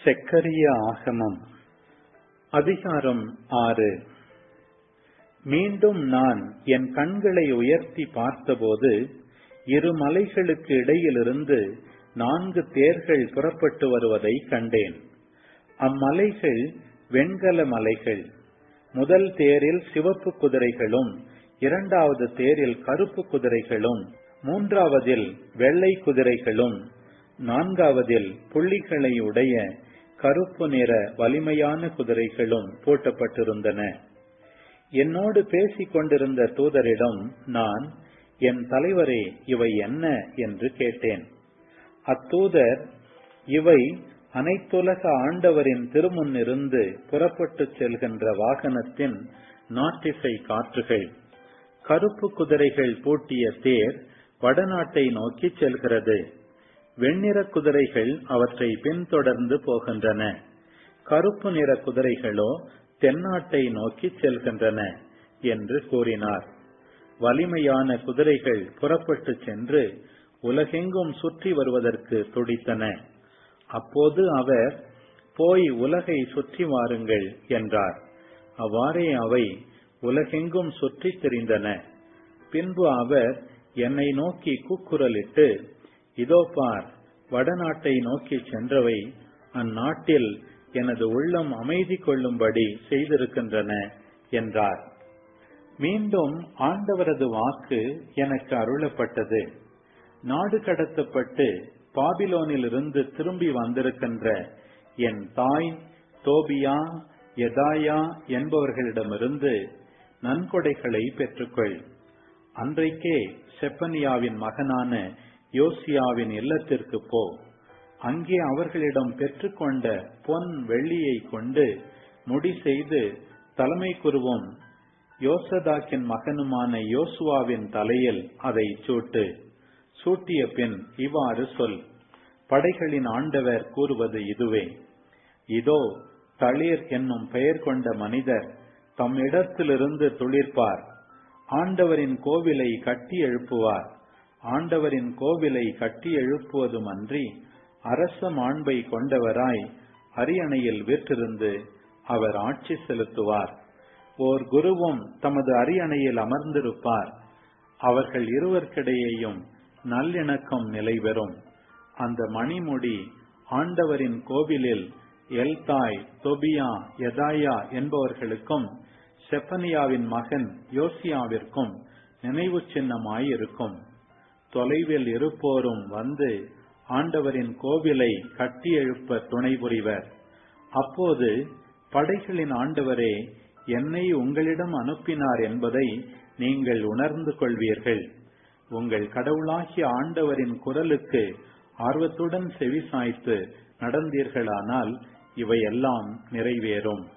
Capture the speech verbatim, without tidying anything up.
செக்கரியா ஆகமம் அதிகாரம் ஆறு. மீண்டும் நான் என் கண்களை உயர்த்தி பார்த்தபோது, இரு மலைகளுக்கு இடையிலிருந்து நான்கு தேர்கள் புறப்பட்டு வருவதை கண்டேன். அம்மலைகள் வெண்கல மலைகள். முதல் தேரில் சிவப்பு குதிரைகளும், இரண்டாவது தேரில் கருப்பு குதிரைகளும், மூன்றாவதில் வெள்ளை குதிரைகளும், நான்காவதில் புள்ளிகளை உடைய கருப்பு நிற வலிமையான குதிரைகளும் பூட்டப்பட்டிருந்தன. என்னோடு பேசிக் கொண்டிருந்த தூதரிடம் நான், என் தலைவரே, இவை என்ன என்று கேட்டேன். அத்தூதர், இவை அனைத்துலக ஆண்டவரின் திருமுன்னிருந்து புறப்பட்டு செல்கின்ற வாகனத்தின் நாட்டிசை காற்றுகள். கருப்பு குதிரைகள் பூட்டிய தேர் வடநாட்டை நோக்கி செல்கிறது. வெண்ணிற குதிரைகள் அவற்றை பின்தொடர்ந்து போகின்றன. கருப்பு நிற குதிரைகளோ தென்னாட்டை நோக்கி செல்கின்றன என்று கூறினார். வலிமையான குதிரைகள் புறப்பட்டு சென்று உலகெங்கும் சுற்றி வருவதற்கு துடித்தன. அப்போது அவர், போய் உலகை சுற்றி வாருங்கள் என்றார். அவ்வாறே அவை உலகெங்கும் சுற்றி திரிந்தன. பின்பு அவர் என்னை நோக்கி கூக்குரலிட்டு, இதோ பார், வடநாட்டை நோக்கி சென்றவை அந்நாட்டில் எனது உள்ளம் அமைதி கொள்ளும்படி செய்திருக்கின்றன என்றார். மீண்டும் ஆண்டவரது வாக்கு எனக்கு அருளப்பட்டது. நாடு கடத்தப்பட்டு பாபிலோனிலிருந்து திரும்பி வந்திருக்கின்ற என் தாய் தோபியா யெதாயா என்பவர்களிடமிருந்து நன்கொடைகளை பெற்றுக்கொள். அன்றைக்கே செப்பனியாவின் மகனான யோசியாவின் இல்லத்திற்கு போ. அங்கே அவர்களிடம் பெற்றுக்கொண்ட பொன் வெள்ளியை கொண்டு முடி செய்து தலைமை குருவும் யோசதாக்கின் மகனுமான யோசுவாவின் தலையில் அதை சூட்டு. சூட்டிய பின் இவ்வாறு சொல், படைகளின் ஆண்டவர் கூறுவது இதுவே. இதோ, தளிர் என்னும் பெயர் கொண்ட மனிதர் தம் இடத்திலிருந்து துளிர்ப்பார். ஆண்டவரின் கோவிலை கட்டி எழுப்புவார். ஆண்டவரின் கோவிலை கட்டி எழுப்புவதுமன்றி அரச மாண்பை கொண்டவராய் அரியணையில் வீற்றிருந்து அவர் ஆட்சி செலுத்துவார். ஓர் குருவும் தமது அரியணையில் அமர்ந்திருப்பார். அவர்கள் இருவருக்கிடையேயும் நல்லிணக்கம் நிலைபெறும். அந்த மணிமுடி ஆண்டவரின் கோவிலில் எல்தாய் தொபியா யெதாயா என்பவர்களுக்கும் செப்பனியாவின் மகன் யோசியாவிற்கும் நினைவு சின்னமாயிருக்கும். தொலைவில் இருப்போரும் வந்து ஆண்டவரின் கோவிலை கட்டி எழுப்ப துணை புரிவர். அப்போது படைகளின் ஆண்டவரே என்னை உங்களிடம் அனுப்பினார் என்பதை நீங்கள் உணர்ந்து கொள்வீர்கள். உங்கள் கடவுளாகிய ஆண்டவரின் குரலுக்கு ஆர்வத்துடன் செவிசாய்த்து நடந்தீர்களானால் இவையெல்லாம் நிறைவேறும்.